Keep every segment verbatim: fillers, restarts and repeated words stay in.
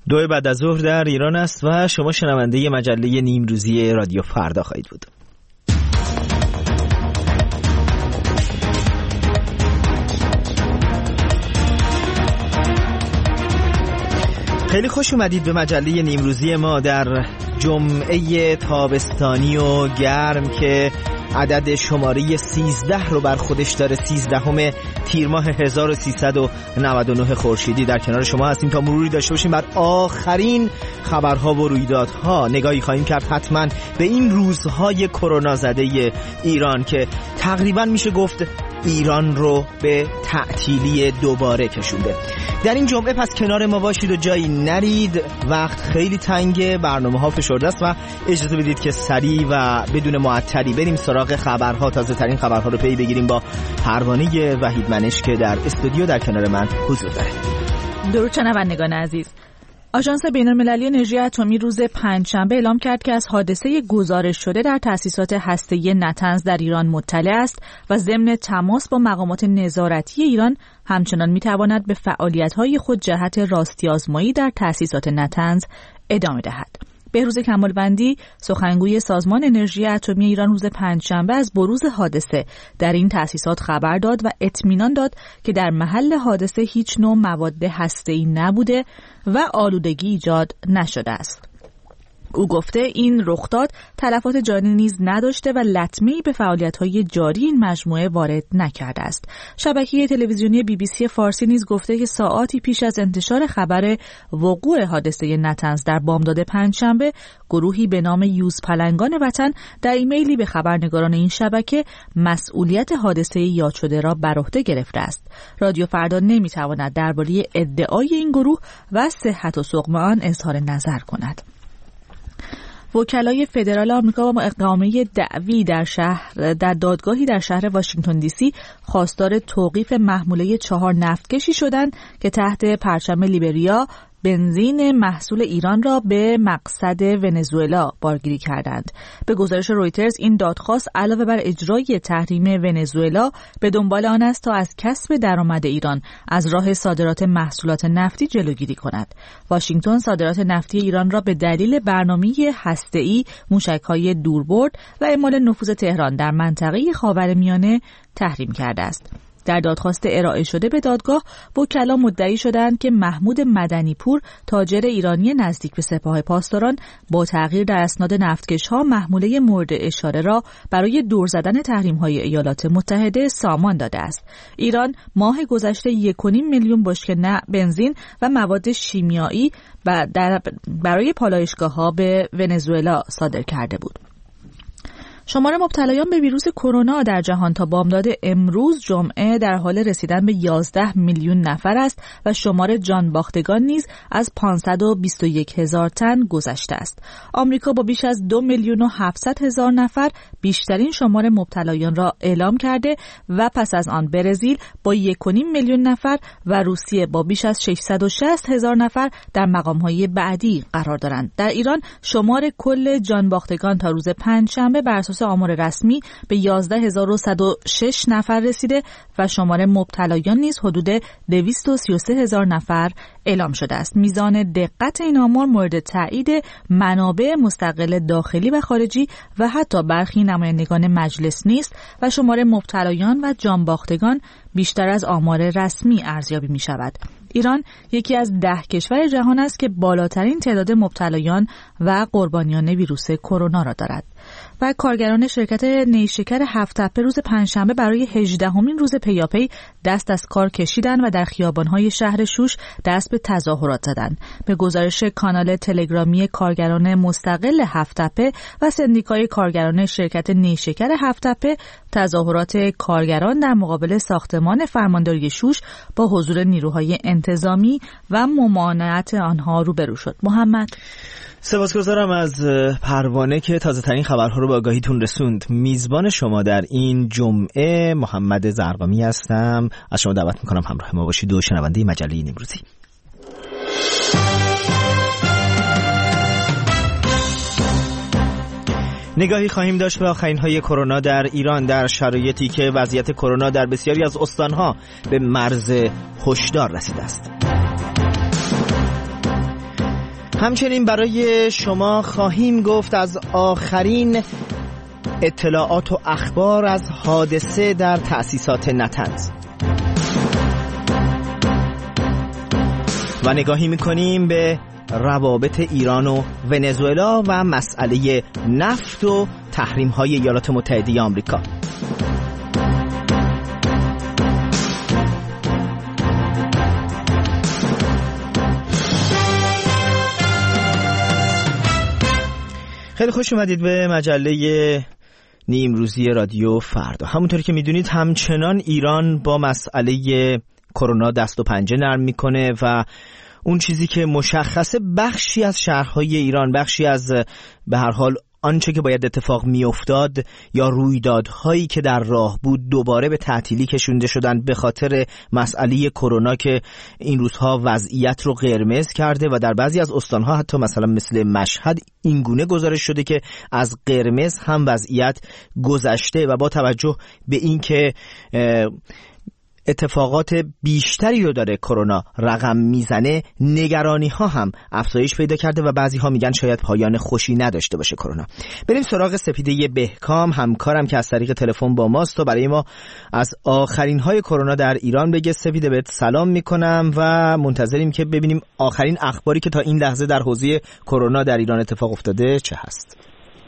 دو بعد از ظهر در ایران است و شما شنونده مجله نیمروزی رادیو فردا خواهید بود. خیلی خوش اومدید به مجله نیمروزی ما در جمعه تابستانی و گرم که عدد شماره سیزده رو بر خودش داره. سیزدهم تیر ماه هزار و سیصد و نود و نه خورشیدی در کنار شما هستیم تا مروری داشته باشیم بر آخرین خبرها و رویدادها. نگاهی خواهیم کرد حتما به این روزهای کرونا زده ایران که تقریبا میشه گفت ایران رو به تعطیلی دوباره کشونده. در این جمعه پس کنار ما باشید و جایی نرید. وقت خیلی تنگه، برنامه ها فشرده است و اجازه بدید که سریع و بدون معطلی بریم سراغ خبرها، تازه ترین خبرها رو پی بگیریم با پروانه وحید منش که در استودیو در کنار من حضور داره. درود شنوندگان عزیز. آژانس بین‌المللی انرژی اتمی روز پنجشنبه اعلام کرد که از حادثه گزارش شده در تأسیسات هسته‌ای نطنز در ایران مطلع است و ضمن تماس با مقامات نظارتی ایران همچنان می‌تواند به فعالیت‌های خود جهت راستی آزمایی در تأسیسات نطنز ادامه دهد. بهروز کمالوندی سخنگوی سازمان انرژی اتمی ایران روز پنجشنبه از بروز حادثه در این تأسیسات خبر داد و اطمینان داد که در محل حادثه هیچ نوع مواد هسته‌ای نبوده و آلودگی ایجاد نشده است. او گفته این رخداد تلفات جانی نیز نداشته و لطمه‌ای به فعالیت‌های جاری این مجموعه وارد نکرده است. شبکه تلویزیونی بی بی سی فارسی نیز گفته که ساعاتی پیش از انتشار خبر وقوع حادثه نطنز در بامداد پنجشنبه، گروهی به نام یوز پلنگان وطن در ایمیلی به خبرنگاران این شبکه مسئولیت حادثه یاد شده را بر عهده گرفته است. رادیو فردا نمی‌تواند درباره ادعای این گروه و صحت و سقم آن اظهار نظر کند. وکلای فدرال آمریکا با اقامه دعوی در شهر در دادگاهی در شهر واشنگتن دی سی خواستار توقیف محموله چهار نفتکشی شدند که تحت پرچم لیبریا بنزین محصول ایران را به مقصد ونزوئلا بارگیری کردند. به گزارش رویترز این دادخواست علاوه بر اجرای تحریم ونزوئلا به دنبال آن است تا از کسب درآمد ایران از راه صادرات محصولات نفتی جلوگیری کند. واشنگتن صادرات نفتی ایران را به دلیل برنامه هسته‌ای، موشک‌های دوربرد و اعمال نفوذ تهران در منطقه خاورمیانه تحریم کرده است. در دادخواست ارائه شده به دادگاه، وکلا مدعی شدند که محمود مدنیپور، تاجر ایرانی نزدیک به سپاه پاسداران، با تغییر در اسناد نفتکش‌ها محموله مورد اشاره را برای دور زدن تحریم‌های ایالات متحده سامان داده است. ایران ماه گذشته یک و نیم میلیون بشکه بنزین و مواد شیمیایی برای پالایشگاه‌ها به ونزوئلا صادر کرده بود. شمار مبتلایان به ویروس کرونا در جهان تا بامداد امروز جمعه در حال رسیدن به یازده میلیون نفر است و شمار جان باختگان نیز از پانصد و بیست و یک هزار تن گذشته است. آمریکا با بیش از دو میلیون و هفتصد هزار نفر بیشترین شمار مبتلایان را اعلام کرده و پس از آن برزیل با یک و نیم میلیون نفر و روسیه با بیش از ششصد و شصت هزار نفر در مقام‌های بعدی قرار دارند. در ایران شمار کل جان باختگان تا روز پنجشنبه بر اساس آمار رسمی به یازده هزار و صد و شش نفر رسیده و شمار مبتلایان نیز حدود دویست و سی و سه هزار نفر اعلام شده است. میزان دقت این آمار مورد تایید منابع مستقل داخلی و خارجی و حتی برخی نمایندگان مجلس نیست و شمار مبتلایان و جان باختگان بیشتر از آمار رسمی ارزیابی می شود. ایران یکی از ده کشور جهان است که بالاترین تعداد مبتلایان و قربانیان ویروس کرونا را دارد. و کارگران شرکت نیشکر هفت تپه روز پنجشنبه برای هجدهمین روز پیاپی دست از کار کشیدند و در خیابان‌های شهر شوش دست به تظاهرات زدند. به گزارش کانال تلگرامی کارگران مستقل هفت تپه و سندیکای کارگران شرکت نیشکر هفت تپه، تظاهرات کارگران در مقابل ساختمان فرمانداری شوش با حضور نیروهای انتظامی و ممانعت آنها روبرو شد. محمد، سپاسگزارم از پروانه که تازه ترین خبرها رو به آگاهیتون رسوند. میزبان شما در این جمعه محمد زرقامی هستم. از شما دعوت میکنم همراه ما باشید و شنونده مجله نیمروزی. نگاهی خواهیم داشت به آخرین های کرونا در ایران در شرایطی که وضعیت کرونا در بسیاری از استانها به مرز هشدار رسیده است. همچنین برای شما خواهیم گفت از آخرین اطلاعات و اخبار از حادثه در تأسیسات نطنز و نگاهی میکنیم به روابط ایران و ونزوئلا و مسئله نفت و تحریم‌های ایالات متحده آمریکا. خیلی خوش اومدید به مجله نیمروزی رادیو فردا. همونطوری که میدونید همچنان ایران با مسئله کرونا دست و پنجه نرم میکنه و اون چیزی که مشخصه بخشی از شهرهای ایران، بخشی از به هر حال آنچه که باید اتفاق میافتاد یا رویدادهایی که در راه بود دوباره به تعطیلی کشونده شدن به خاطر مسئله کرونا که این روزها وضعیت رو قرمز کرده و در بعضی از استانها حتی مثلا مثل مشهد اینگونه گزارش شده که از قرمز هم وضعیت گذشته و با توجه به اینکه اتفاقات بیشتری رو داره کرونا رقم میزنه، نگرانی ها هم افزایش پیدا کرده و بعضی ها میگن شاید پایان خوشی نداشته باشه کرونا. بریم سراغ سپیده بهکام، همکارم که از طریق تلفن با ماست تا برای ما از آخرین های کرونا در ایران بگه. سپیده بهت سلام میکنم و منتظریم که ببینیم آخرین اخباری که تا این لحظه در حوزه کرونا در ایران اتفاق افتاده چه هست.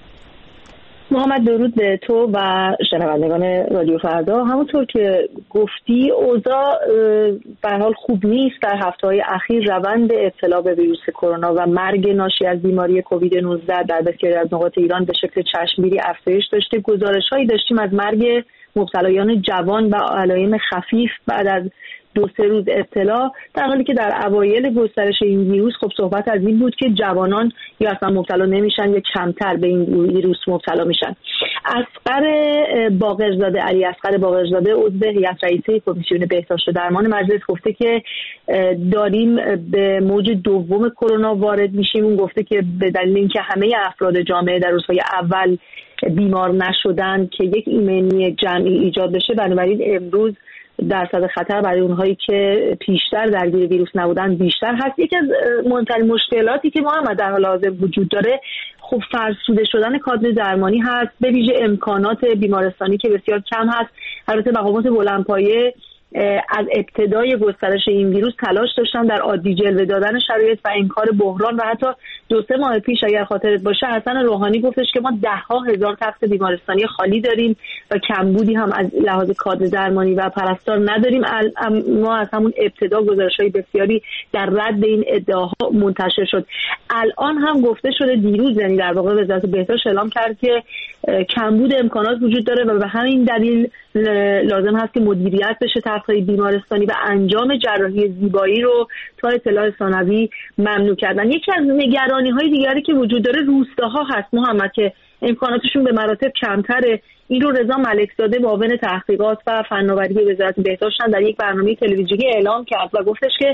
محمد درود به تو و شنوندگان رادیو فردا. همونطور که گفتی اوضاع به هر حال خوب نیست. در هفته‌های اخیر روند ابتلا به ویروس کرونا و مرگ ناشی از بیماری کووید نوزده در بسیاری از نقاط ایران به شکل چشمگیری افزایش داشته. گزارش‌هایی داشتیم از مرگ مبتلایان جوان و علائم خفیف بعد از دو سه روز ابتلا، در حالی که در اوایل گسترش این ویروس خب صحبت از این بود که جوانان یا اصلا مبتلا نمیشن یا کمتر به این ویروس مبتلا میشن. اصغر باقرزاده، علی اصغر باقرزاده عضو هیئت رئیسه کمیسیون بهداشت و درمان مجلس گفته که داریم به موج دوم کرونا وارد میشیم. اون گفته که به دلیل اینکه همه افراد جامعه در روزهای اول بیمار نشدن که یک ایمنی جمعی ایجاد بشه، بنابراین امروز درصد خطر برای اونهایی که پیشتر درگیر ویروس نبودن بیشتر هست. یکی از مهمترین مشکلاتی که ما هم در حال حاضر وجود داره خب فرسوده شدن کادر درمانی هست، به ویژه امکانات بیمارستانی که بسیار کم هست. البته مقامات بلندپایه از ابتدای گسترش این ویروس تلاش داشتن در عادی جلوه دادن شرایط و انکار بحران و حتی دو سه ماه پیش اگر خاطرت باشه حسن روحانی گفتش که ما ده ها هزار تخت بیمارستانی خالی داریم و کمبودی هم از لحاظ کادر درمانی و پرستار نداریم. ما از همون ابتدا گزارش‌های بسیاری در رد این ادعاها منتشر شد. الان هم گفته شده دیروز، یعنی در واقع وزارت بهداشت اعلام کرد که کمبود امکانات وجود داره و به همین دلیل لازم هست که مدیریت بشه تخت‌های بیمارستانی و انجام جراحی زیبایی رو تا اطلاع ثانوی ممنوع کردن. یکی از نگرانی‌های دیگری که وجود داره روستاها هست محمد که امکاناتشون به مراتب کمتره. این رو رضا ملکزاده معاون تحقیقات و فناوری وزارت بهداشت در یک برنامه تلویزیونی اعلام کرد و گفتش که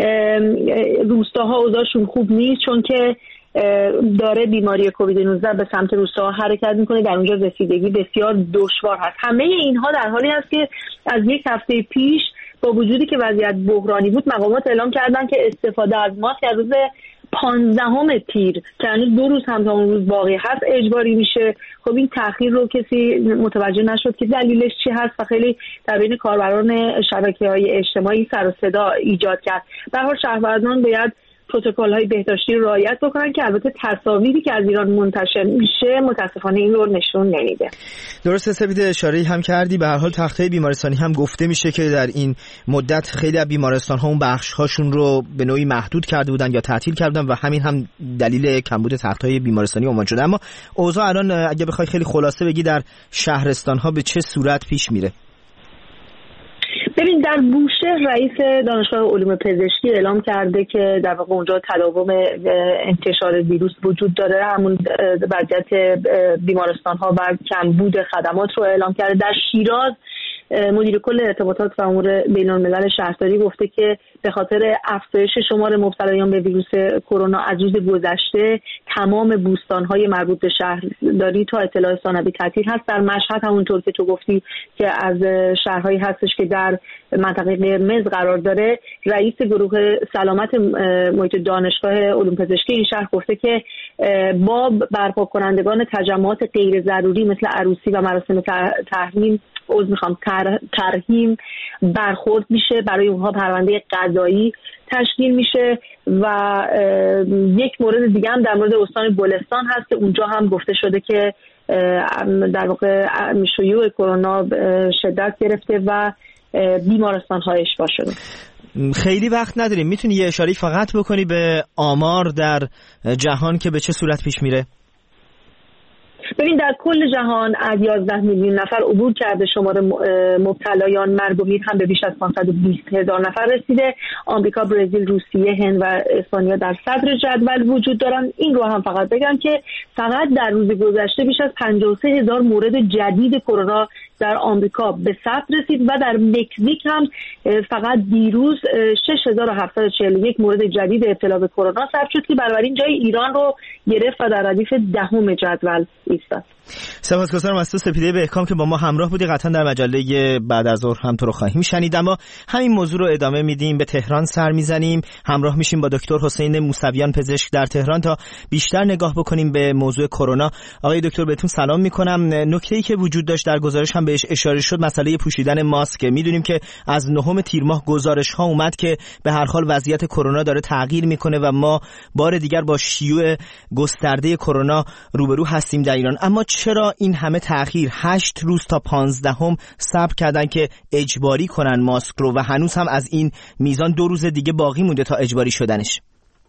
روستاها اوضاعشون خوب نیست چون که داره بیماری کووید نوزده به سمت روستاها حرکت میکنه، در اونجا رسیدگی بسیار دشوار هست. همه اینها در حالی هست که از یک هفته پیش با وجودی که وضعیت بحرانی بود مقامات اعلام کردن که استفاده از ماسک از روز پانزدهم تیر که هنوز دو روز هم تا اون روز باقی هست اجباری میشه. خب این تأخیر رو کسی متوجه نشد که دلیلش چی هست و خیلی در بین کاربران شبکه‌های اجتماعی سر و صدا ایجاد کرد. به هر حال شهروندان باید پروتکل‌های بهداشتی رو رعایت بکنن که البته تصاویری که از ایران منتشر میشه متاسفانه این رو نشون نمیده. درسته سپیده، اشاره هم کردی. به هر حال تخت‌های بیمارستانی هم گفته میشه که در این مدت خیلی از بیمارستان‌ها اون بخش‌هاشون رو به نوعی محدود کرده بودن یا تعطیل کردن و همین هم دلیل کمبود تخت‌های بیمارستانی عنوان شده. اما اوضاع الان اگه بخوای خیلی خلاصه بگی در شهرستان‌ها به چه صورت پیش میره؟ ببین، در بوشهر رئیس دانشگاه علوم پزشکی اعلام کرده که در واقع اونجا تداوم انتشار ویروس وجود داره، همون وضعیت بیمارستان‌ها و کمبود خدمات رو اعلام کرده. در شیراز مدیر کل ارتباطات و امور بین‌الملل شهرداری گفته که به خاطر افزایش شمار مبتلایان به ویروس کرونا از روز گذشته تمام بوستان‌های مربوط به شهرداری تا اطلاع ثانوی تعطیل هست. در مشهد همونطور که تو گفتی که از شهرهایی هستش که در منطقه قرمز قرار داره، رئیس گروه سلامت محیط دانشگاه علوم پزشکی این شهر گفته که با برپا کنندگان تجمعات غیر ضروری مثل عروسی و مراسم تحریم عذر میخوام ترحیم برخورد میشه، برای اونها پرونده قضایی تشکیل میشه. و یک مورد دیگه هم در مورد استان گلستان هست که اونجا هم گفته شده که در واقع شیوع کرونا شدت گرفته و بیمارستان‌ها اشباع شده. خیلی وقت نداریم، میتونی یه اشاره فقط بکنی به آمار در جهان که به چه صورت پیش میره؟ ببین در کل جهان از یازده میلیون نفر عبور کرده، شمار مبتلایان مرگ و میر هم به بیش از پانصد و بیست هزار نفر رسیده. آمریکا، برزیل، روسیه، هند و اسپانیا در صدر جدول وجود دارن. این رو هم فقط بگم که فقط در روز گذشته بیش از پنجاه و سه هزار مورد جدید کرونا در آمریکا به ثبت رسید و در مکزیک هم فقط دیروز شش هزار و هفتصد و چهل و یک مورد جدید ابتلا به کرونا ثبت شد که بنابراین جای ایران رو گرفت و در ردیف دهم جدول ایستاد. سپاسگزارم از تو سپیده بهکام که با ما همراه بودی. قطعا در مجله بعد از ظهر هم تو رو خواهیم شنید، اما همین موضوع رو ادامه میدیم، به تهران سر میزنیم، همراه میشیم با دکتر حسین موسویان پزشک در تهران تا بیشتر نگاه بکنیم به موضوع کرونا. آقای دکتر بهتون سلام میکنم. نکته‌ای که وجود داشت در گزارش هم بهش اشاره شد مسئله پوشیدن ماسک. میدونیم که از نهم تیر ماه گزارش ها اومد که به هر حال وضعیت کرونا داره تغییر میکنه و ما بار دیگر با شیوع گسترده کرونا روبرو هستیم در ایران. اما چرا این همه تأخیر؟ هشت روز تا پانزدهم صبر کردن که اجباری کنن ماسک رو و هنوز هم از این میزان دو روز دیگه باقی مونده تا اجباری شدنش.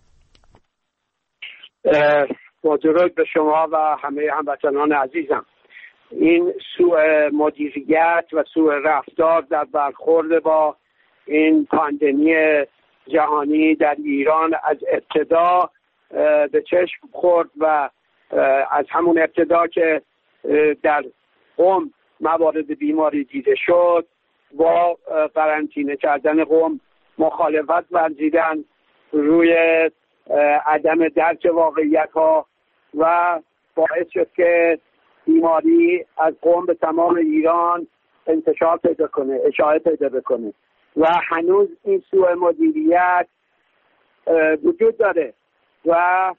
با درود به شما و همه هموطنان عزیزم. این سوء مدیریت و سوء رفتار در برخورد با این پاندمی جهانی در ایران از ابتدا به چشم خورد و از همون ابتدا که در قم موارد بیماری دیده شد با قرنطینه کردن قم مخالفت ورزیدن روی عدم درک واقعیت ها و باعث شد که بیماری از قم به تمام ایران انتشار پیدا کنه، اشاعه پیدا بکنه و هنوز این سوء مدیریت وجود داره و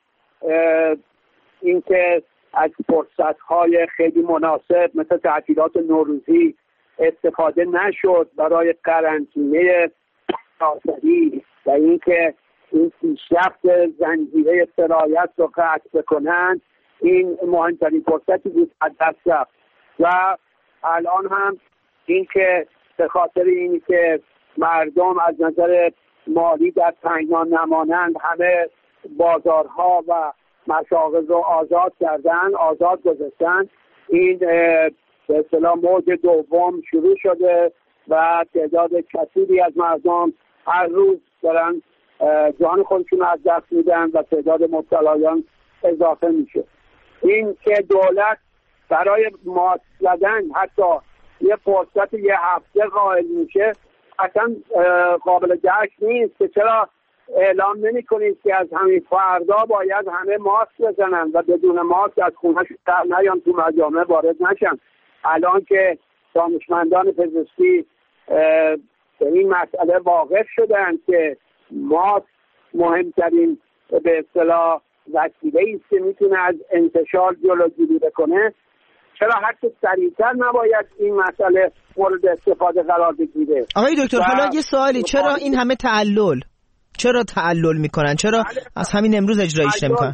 اینکه از فرصت‌های خیلی مناسب مثل تعطیلات نوروزی استفاده نشد برای قرنطینه ناصری و اینکه این پیشرفت زنجیره سرایت رو قطع بکنن، این مهمترین فرصتی بود از دست رفت. و الان هم اینکه به خاطر اینی که مردم از نظر مالی در تنگنا نمانند همه بازارها و مشاغل رو آزاد کردن، آزاد گذاشتن، این به اصطلاح موج دوم شروع شده و تعداد کثیری از مردم هر روز دارن جان خودشون از دست میدن و تعداد مبتلایان اضافه میشه. این که دولت برای ماسک زدن حتی یه فرصت یه هفته قائل میشه اصلا قابل درک نیست که چرا اعلام نمی کنید که از همین فردا باید همه ماسک بزنن و بدون ماسک از خونه‌شون در نیان، تو مجامع وارد نشن. الان که دانشمندان پزشکی به این مسئله واقف شدن که ماسک مهمترین به اصطلاح وسیله‌ای است که میتونه از انتشار جلوگیری بکنه، چرا حتی سریعتر نباید این مسئله مورد استفاده قرار بگیره؟ آقای دکتر حالا یه سوالی، چرا این همه تعلل؟ چرا تعلل میکنن؟ چرا از همین امروز اجرایش نمیکنن؟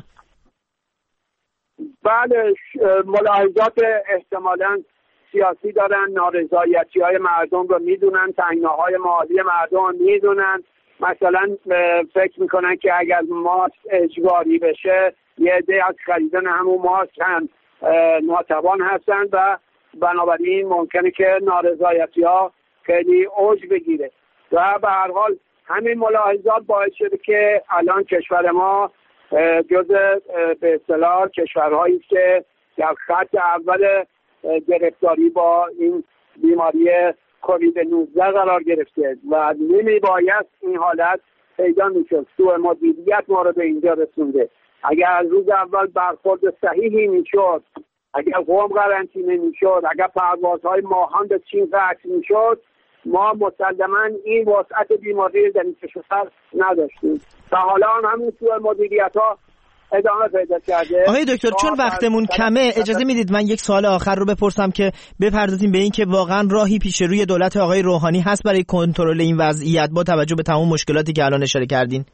بله، ملاحظات احتمالاً سیاسی دارن، نارضایتی های مردم رو میدونن، تنگناهای مالی مردم رو میدونن. مثلا فکر میکنن که اگر ماسک اجباری بشه یه عده از خریدن همون ماسک هم ناتوان هستن و بنابراین ممکنه که نارضایتی ها خیلی اوج بگیره و به هر حال همین ملاحظات باعث شده که الان کشور ما جز به اصطلاح کشورهایی که در خط اول گرفتاری با این بیماری کووید نوزده قرار گرفته و نمی باید این حالت پیدا میشد. سوء مدیریت ما رو به اینجا رسونده. اگر از روز اول برخورد صحیحی میشد، اگر قم قرنطینه میشد، اگر پروازهای ماهان به چین قطع میشد، ما مسلما این وسعت بیماری در این کشور نداشتیم. تا حالا همین سوء مدیریت ها ادامه پیدا کرده. آقای دکتر چون وقتمون کمه اجازه میدید من یک سوال آخر رو بپرسم که بپردازیم به این که واقعا راهی پیش روی دولت آقای روحانی هست برای کنترل این وضعیت با توجه به تمام مشکلاتی که الان اشاره کردین؟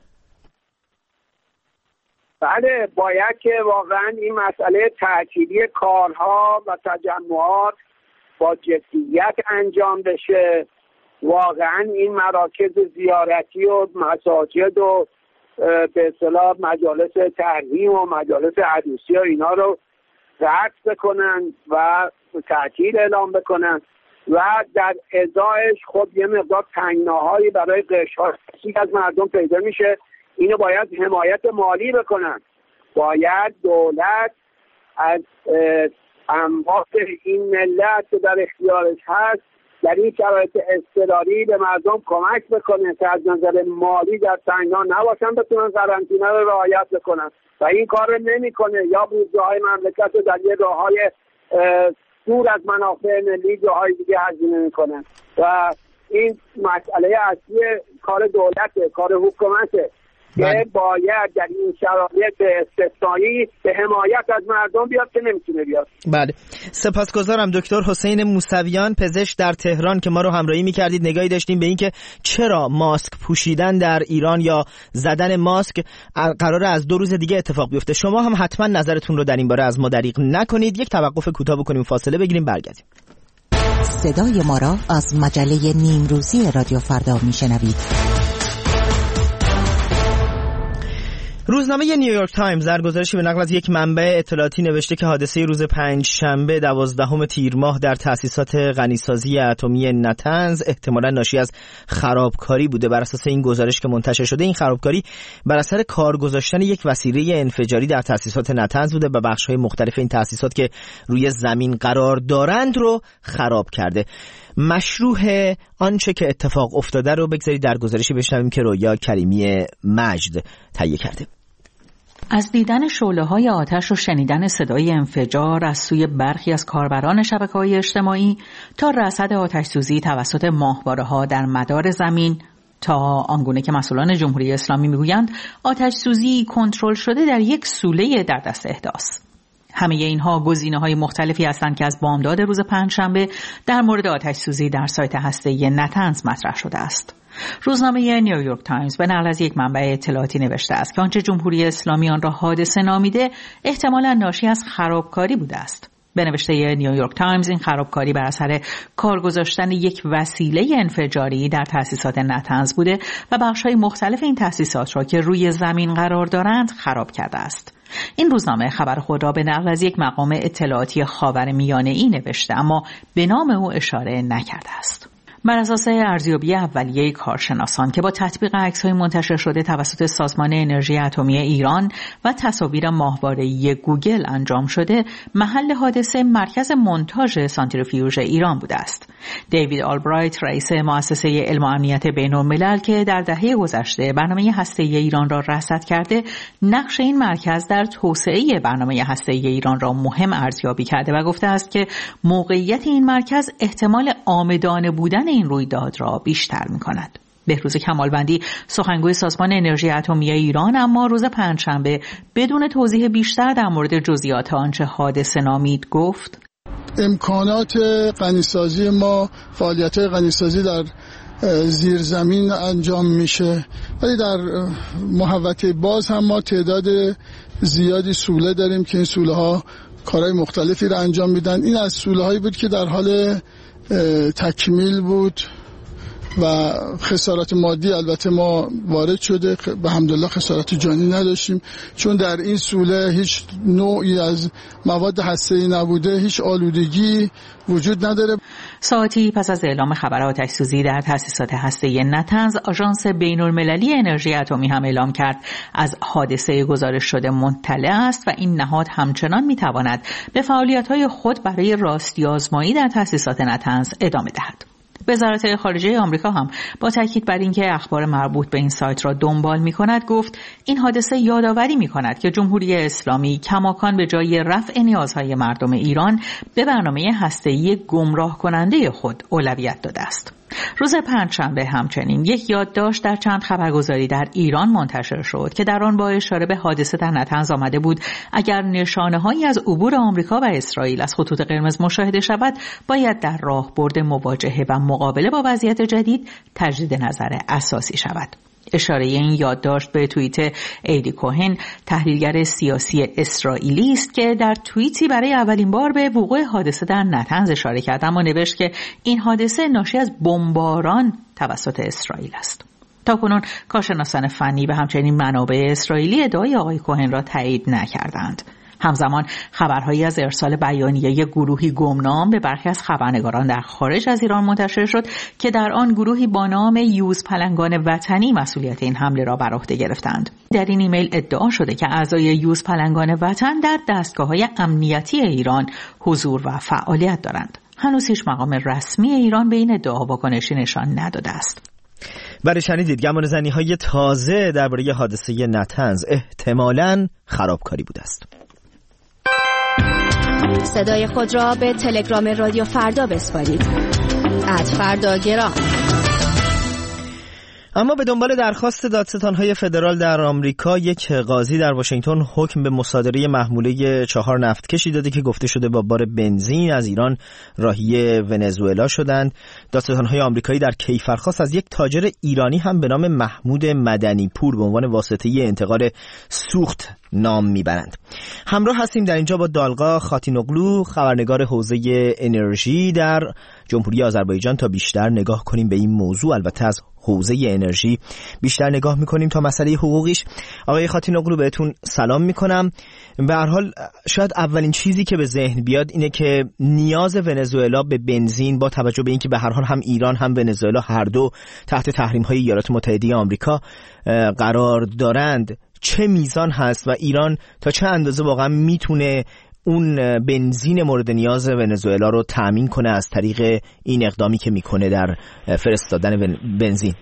بله، باید که واقعا این مسئله تعطیلی کارها و تجمعات با جدیت انجام بشه. واقعا این مراکز زیارتی و مساجد و به اصطلاح مجالس ترحیم و مجالس عروسی و اینا رو رد بکنن و تعطیل اعلام بکنن و در ازایش خب یه مقدار تنگناهایی برای قشرهای از مردم پیدا میشه. اینو باید حمایت مالی بکنن. باید دولت از اموال این ملت که در اختیارش هست در این شرایط اضطراری به مردم کمک بکنه که از نظر مالی در تنگنا نباشن، بتونن قرنطینه رو رعایت بکنن و این کار رو نمیکنه یا بودجه‌های مملکت رو در یه راههای دور از منافع ملی جاهای دیگه هزینه میکنن و این مسئله اصلی کار دولته، کار حکومته که باید در این شرایط استثنایی به حمایت از مردم بیاد که نمیتونه بیاد. بله، سپاسگزارم دکتر حسین موسویان، پزشک در تهران که ما رو همراهی می‌کردید. نگاهی داشتیم به این که چرا ماسک پوشیدن در ایران یا زدن ماسک قراره از دو روز دیگه اتفاق بیفته. شما هم حتما نظرتون رو در این باره از ما دریغ نکنید. یک توقف کوتاه بکنیم، فاصله بگیریم، برگردیم. صدای ما را از مجله نیمروزی رادیو فردا میشنوید. روزنامه نیویورک تایمز در گزارشی به نقل از یک منبع اطلاعاتی نوشته که حادثه روز پنج شنبه دوازدهم تیر ماه در تأسیسات غنیسازی اتمی نتنز احتمالاً ناشی از خرابکاری بوده. بر اساس این گزارش که منتشر شده، این خرابکاری بر اثر کار گذاشتن یک وسیله انفجاری در تأسیسات نتنز بوده و بخش‌های مختلف این تأسیسات که روی زمین قرار دارند رو خراب کرده. مشروح آنچه که اتفاق افتاده رو بگذارید در گزارشی بشنویم که رویا کریمی مجد تهیه کرده. از دیدن شعله‌های آتش و شنیدن صدای انفجار از سوی برخی از کاربران شبکه‌های اجتماعی تا رصد آتش‌سوزی توسط ماهواره‌ها در مدار زمین تا آنگونه که مسئولان جمهوری اسلامی میگویند آتش‌سوزی کنترل شده در یک سوله در دست احداث. همه اینها گزینه‌های مختلفی هستند که از بامداد روز پنجشنبه در مورد آتش‌سوزی در سایت هسته‌ای نتنز مطرح شده است. روزنامه نیویورک تایمز به نقل از یک منبع اطلاعاتی نوشته است که آنچه جمهوری اسلامی آن را حادثه نامیده احتمالاً ناشی از خرابکاری بوده است. به نوشته نیویورک تایمز این خرابکاری بر اثر کار گذاشتن یک وسیله انفجاری در تأسیسات نتنز بوده و بخش‌های مختلف این تأسیسات را که روی زمین قرار دارند خراب کرده است. این روزنامه خبر خود را به نقل از یک مقام اطلاعاتی خاورمیانه‌ای نوشته اما به نام او اشاره نکرده است. بر اساس ارزیابی اولیه کارشناسان که با تطبیق عکس‌های منتشر شده توسط سازمان انرژی اتمی ایران و تصاویر ماهواره‌ای گوگل انجام شده، محل حادثه مرکز مونتاژ سانتریفیوژ ایران بوده است. دیوید آلبرایت، رئیس مؤسسه علم و امنیت بین‌الملل که در دهه گذشته برنامه هسته‌ای ایران را رصد کرده، نقش این مرکز در توسعه برنامه هسته‌ای ایران را مهم ارزیابی کرده و گفته است که موقعیت این مرکز احتمال عامدانه بودن این رویداد را بیشتر می‌کند. بهروز کمالوندی، سخنگوی سازمان انرژی اتمی ایران، اما روز پنجشنبه بدون توضیح بیشتر در مورد جزئیات آنچه حادثه نامید گفت: امکانات غنیسازی ما، فعالیت‌های غنیسازی در زیرزمین انجام میشه، ولی در محوطه باز هم ما تعداد زیادی سوله داریم که این سوله ها کارهای مختلفی را انجام میدن. این از سوله هایی بود که در حال تکمیل بود و خسارات مادی البته ما وارد شده، به حمدالله خسارات جانی نداشتیم، چون در این سوله هیچ نوعی از مواد هسته‌ای نبوده، هیچ آلودگی وجود نداره. ساعتی پس از اعلام خبر آتش‌سوزی در تأسیسات هسته‌ای نتنز، آژانس بین‌المللی انرژی اتمی هم اعلام کرد از حادثه گزارش شده مطلع است و این نهاد همچنان می‌تواند به فعالیت‌های خود برای راستی‌آزمایی در تأسیسات نتنز ادامه دهد. وزارت خارجه آمریکا هم با تاکید بر اینکه اخبار مربوط به این سایت را دنبال می‌کند گفت این حادثه یادآوری می‌کند که جمهوری اسلامی کماکان به جای رفع نیازهای مردم ایران به برنامه هسته‌ای گمراه کننده خود اولویت داده است. روز پنجشنبه همچنین یک یادداشت در چند خبرگزاری در ایران منتشر شد که در آن با اشاره به حادثه در نطنز آمده بود اگر نشانه‌هایی از عبور آمریکا و اسرائیل از خطوط قرمز مشاهده شود باید در راهبرد مواجهه و مقابله با وضعیت جدید تجدید نظر اساسی شود. اشاره این یادداشت به توییت ایدی کوهن، تحلیلگر سیاسی اسرائیلی است که در توییتی برای اولین بار به وقوع حادثه در نطنز اشاره کرد، اما نوشت که این حادثه ناشی از بمباران توسط اسرائیل است. تاکنون کارشناسان فنی و همچنین منابع اسرائیلی ادعای آقای کوهن را تایید نکردند. همزمان خبرهایی از ارسال بیانیه گروهی گمنام به برخی از خبرنگاران در خارج از ایران منتشر شد که در آن گروهی با نام یوز پلنگان وطنی مسئولیت این حمله را بر عهده گرفتند. در این ایمیل ادعا شده که اعضای یوز پلنگان وطن در دستگاه‌های امنیتی ایران حضور و فعالیت دارند. هنوز هیچ مقام رسمی ایران به این ادعا واکنشی نشان نداده است. برای شنیدید گمانه‌زنی‌های تازه درباره حادثه نطنز احتمالاً خرابکاری بوده است. صدای خود را به تلگرام رادیو فردا بسپارید. ات فردا گرام. اما به دنبال درخواست دادستان‌های فدرال در آمریکا، یک قاضی در واشنگتن حکم به مصادره محموله چهار نفتکشی داده که گفته شده با بار بنزین از ایران راهی ونزوئلا شدند. دادستان‌های آمریکایی در کیفرخواست از یک تاجر ایرانی هم به نام محمود مدنی پور به عنوان واسطه انتقال سوخت نام میبرند. همراه هستیم در اینجا با دالقا خاتینوغلو، خبرنگار حوزه انرژی در جمهوری آذربایجان، تا بیشتر نگاه کنیم به این موضوع. البته از حوزه انرژی بیشتر نگاه میکنیم تا مسئله حقوقیش. آقای خاتینوغلو بهتون سلام میکنم. به هر حال شاید اولین چیزی که به ذهن بیاد اینه که نیاز ونزوئلا به بنزین با توجه به اینکه به هر حال هم ایران هم ونزوئلا هر دو تحت تحریم‌های ایالات متحده آمریکا قرار دارند چه میزان هست و ایران تا چه اندازه واقعا میتونه اون بنزین مورد نیاز ونزوئلا رو تأمین کنه از طریق این اقدامی که میکنه در فرستادن بنزین؟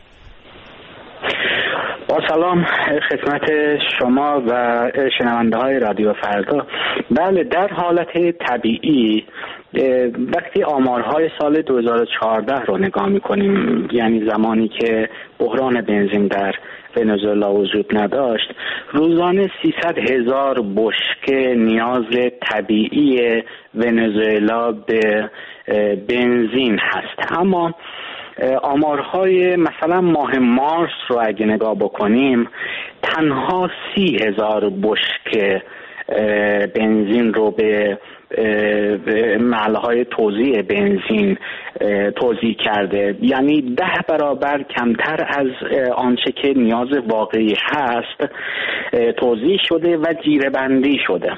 با سلام خدمت شما و شنونده های رادیو فردا. بله، در حالت طبیعی وقتی آمارهای سال دو هزار و چهارده رو نگاه میکنیم، یعنی زمانی که بحران بنزین در ونزوئلا وجود نداشت، روزانه سیصد هزار بشکه نیاز طبیعی ونزوئلا به بنزین هست. اما آمارهای مثلا ماه مارس رو اگه نگاه بکنیم، تنها سی هزار بشکه بنزین رو به محلهای توزیع بنزین توزیع کرده، یعنی ده برابر کمتر از آنچه که نیاز واقعی هست توزیع شده و جیره‌بندی شده.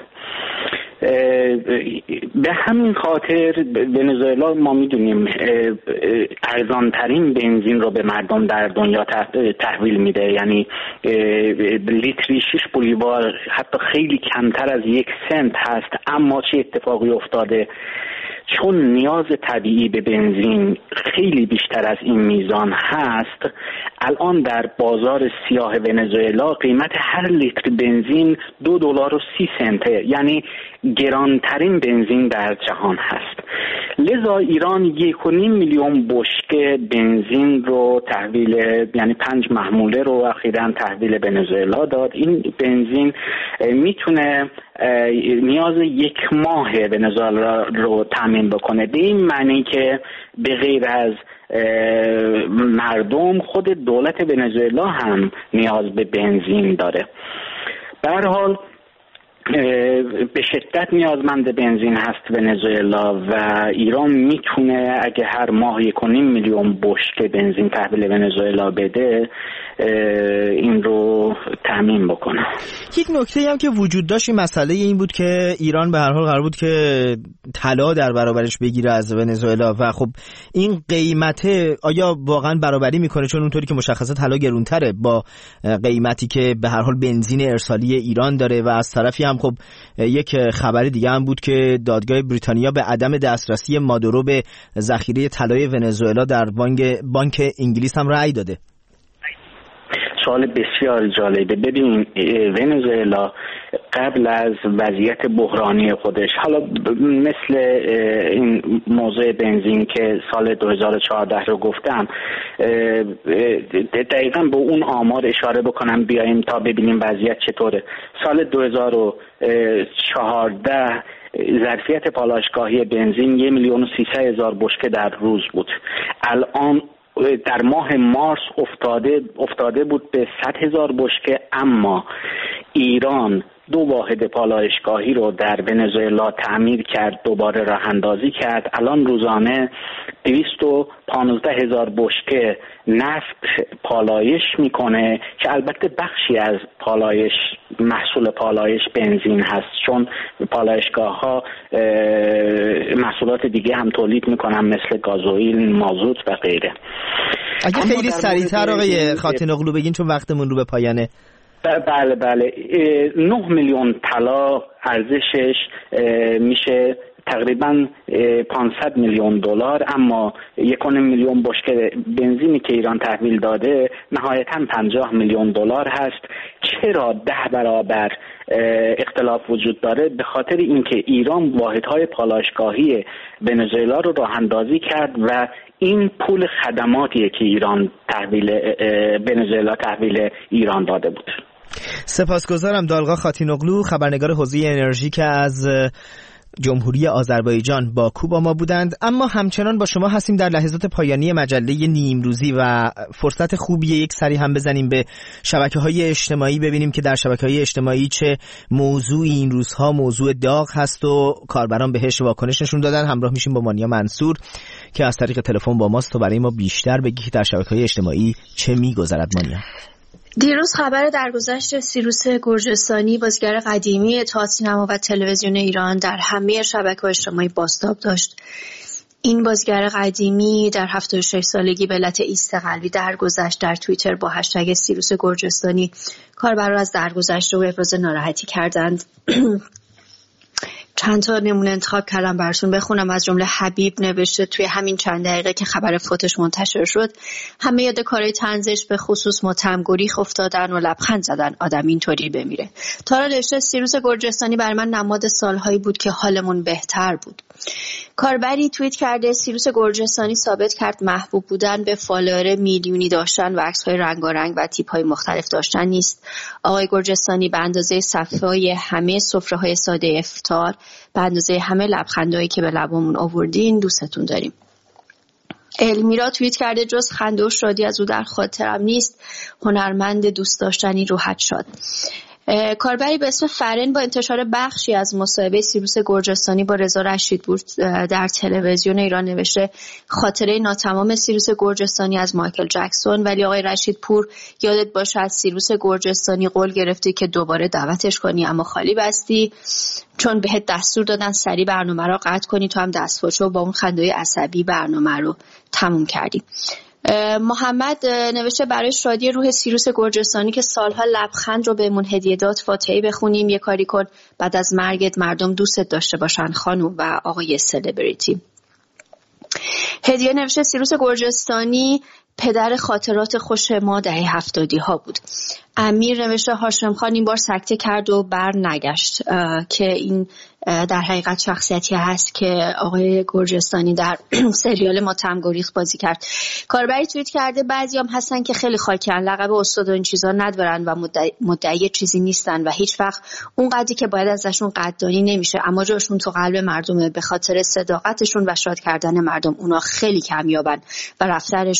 به همین خاطر ونزوئلا ما میدونیم ارزانترین بنزین رو به مردم در دنیا تحویل میده، یعنی لیتری شش بولیوار حتی خیلی کمتر از یک سنت هست. اما چه اتفاقی افتاده؟ چون نیاز طبیعی به بنزین خیلی بیشتر از این میزان هست، الان در بازار سیاه ونزوئلا قیمت هر لیتر بنزین دو دلار و سی سنته، یعنی گرانترین بنزین در جهان هست. لذا ایران یک و نیم میلیون بشکه بنزین رو تحویل، یعنی پنج محموله رو اخیراً تحویل ونزوئلا داد. این بنزین میتونه نیاز یک ماه ونزوئلا رو تامین بکنه، به این معنی که به غیر از مردم خود دولت ونزوئلا هم نیاز به بنزین داره. به هر حال به شدت نیازمند بنزین هست ونزوئلا و ایران میتونه اگه هر ماه یک و نیم میلیون بشکه بنزین تحویل ونزوئلا بده، این رو تضمین بکنه. یک نکته هم که وجود داشت این مسئله این بود که ایران به هر حال قرار بود که طلا در برابرش بگیره از ونزوئلا و خب این قیمت آیا واقعا برابری میکنه؟ چون اونطوری که مشخصه طلا گرونتره با قیمتی که به هر حال بنزین ارسالی ایران داره و از طرفی هم خب یک خبر دیگه هم بود که دادگاه بریتانیا به عدم دسترسی مادورو به ذخیره طلای ونزوئلا در بانک بانک انگلیس هم رأی داده. سوال بسیار جالبه. ببین ونزوئلا قبل از وضعیت بحرانی خودش، حالا مثل این موضوع بنزین که سال دو هزار و چهارده رو گفتم، دقیقاً به اون آمار اشاره بکنم بیاییم تا ببینیم وضعیت چطوره. سال دو هزار و چهارده ظرفیت پالایشگاهی بنزین یک میلیون و سیصد هزار بشکه در روز بود. الان در ماه مارس افتاده افتاده بود به صد هزار بشکه، اما ایران دو واحد پالایشگاهی رو در ونزوئلا تعمیر کرد، دوباره راه اندازی کرد. الان روزانه دویست و پانزده هزار بشکه نفت پالایش میکنه که البته بخشی از پالایش محصول پالایش بنزین هست، چون پالایشگاه ها محصولات دیگه هم تولید میکنن مثل گازوئیل، مازوت و غیره. اگه خیلی سریعتر آقای خاتین‌اغلو بگین چون وقتمون رو به پایانه. بله بله نه میلیون طلا ارزشش میشه تقریبا پانصد میلیون دلار، اما یک میلیون بشکه بنزینی که ایران تحویل داده نهایتاً پنجاه میلیون دلار هست. چرا ده برابر اختلاف وجود داره؟ به خاطر اینکه ایران واحدهای پالایشگاهی ونزوئلا رو راه اندازی کرد و این پول خدماتیه که ایران تحویل ونزوئلا تحویل ایران داده بود. سپاسگزارم دالغا خاتین‌اغلو، خبرنگار حوزه انرژی که از جمهوری آذربایجان باکو با ما بودند. اما همچنان با شما هستیم در لحظات پایانی مجله نیمروزی و فرصت خوبیه یک سری هم بزنیم به شبکه‌های اجتماعی، ببینیم که در شبکه‌های اجتماعی چه موضوعی این روزها موضوع داغ هست و کاربران بهش واکنش نشون دادن. همراه میشیم با مانیا منصور که از طریق تلفن با ماست تا برای ما بیشتر بگی که در شبکه‌های اجتماعی چه می‌گذرد. مانیا، دیروز خبر درگذشت سیروس گرجستانی، بازیگر قدیمی تئاتر، سینما و تلویزیون ایران، در همه شبکه‌های اجتماعی بازتاب داشت. این بازیگر قدیمی در هفتاد و شش سالگی به علت ایست قلبی درگذشت. در توییتر با هشتگ سیروس گرجستانی کاربران از درگذشت رو ابراز ناراحتی کردند. چند تا نمونه انتخاب کردم براتون بخونم. از جمله حبیب نوشته توی همین چند دقیقه که خبر فوتش منتشر شد همه یاد کارهای طنزش به خصوص متهم گریخ افتادن و لبخند زدن آدم اینطوری بمیره. تارا نوشته سیروس گرجستانی برای من نماد سالهایی بود که حالمون بهتر بود. کاربری توییت کرده سیروس گرجستانی ثابت کرد محبوب بودن به فالوور میلیونی داشتن و عکس‌های رنگارنگ و تیپ‌های مختلف داشتن نیست. آقای گرجستانی به اندازه صفحه‌های همه سفره‌های ساده افطار، به اندازه همه لبخندایی که به لبمون آوردین، دوستتون داریم. المیرا توییت کرده جز خنده و شادی از او در خاطرم نیست، هنرمند دوست داشتنی روحت شاد. کاربری به اسم فرن با انتشار بخشی از مصاحبه سیروس گرجستانی با رضا رشیدپور در تلویزیون ایران نوشته خاطره ناتمام سیروس گرجستانی از مایکل جکسون، ولی آقای رشیدپور یادت باشه از سیروس گرجستانی قول گرفتی که دوباره دعوتش کنی اما خالی بستی، چون بهت دستور دادن سری برنامه رو قطع کنی، تو هم دستپاچو با اون خنده‌های عصبی برنامه رو تموم کردی. محمد نوشته برای شادی روح سیروس گرجستانی که سالها لبخند رو بهمون هدیه داد فاتحه بخونیم، یه کاری کن بعد از مرگت مردم دوستت داشته باشن خانم و آقای سلبریتی. هدیه نوشته سیروس گرجستانی پدر خاطرات خوش ما دهه هفتادی ها بود. امیر نوشته هاشم خان این بار سکته کرد و بر نگشت، که این در حقیقت شخصیتی هست که آقای گرجستانی در سریال ماتم گریخ بازی کرد. کاربری توییت کرده بعضی هم هستن که خیلی خاکن، لقب استاد و این چیزا ندارن و مدعی, مدعی چیزی نیستن و هیچ وقت اون قدری که باید ازشون قدردانی نمیشه، اما جاشون تو قلب مردمه. به خاطر صداقتشون و شاد کردن مردم اونا خیلی کمیابن و رفتارشون واقعا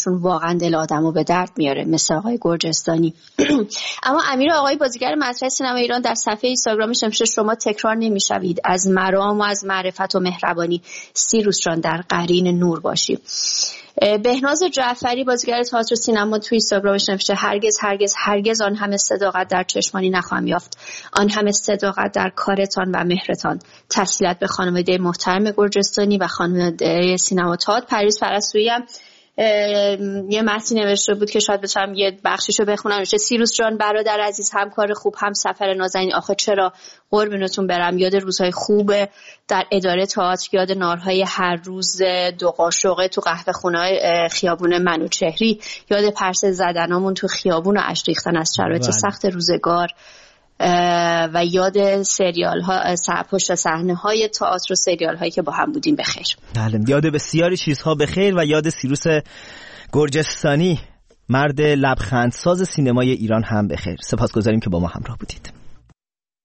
واقعا دل آدمو به درد میاره مثل آقای گرجستانی. اما امیر آقای بازیگر مطرح سینما ایران در صفحه اینستاگرامش نوشته شما تکرار نمیشوید، از مرام و از معرفت و مهربانی سیروس جان در قرین نور باشی. بهناز جعفری بازیگر تئاتر و سینما توی اینستاگرامش نوشته هرگز هرگز هرگز آن همه صداقت در چشمانی نخواهم یافت، آن همه صداقت در کارتان و مهرتان. تسلیت به خانواده محترم گرجستانی و خانواده سینما تئاتر. پریز فرستویی هم یه متنی نوشته بود که شاید بتونم یه بخشیشو بخونم. نوشته سیروس جان برادر عزیز، همکار خوب، هم سفر نازنین، آخه چرا قربونتون برم. یاد روزهای خوب در اداره تئاتر، یاد نارهای هر روز دو قاشقه تو قهوه خونه خیابون منوچهری، یاد پرسه زدنامون تو خیابون و اشک ریختن از شرایط سخت روزگار و یاد سریال ها، پشت صحنه های تئاتر و سریال هایی که با هم بودیم بخیر. بله، یاد بسیاری چیزها بخیر و یاد سیروس گرجستانی، مرد لبخندساز سینمای ایران هم بخیر. سپاسگزاریم که با ما همراه بودید.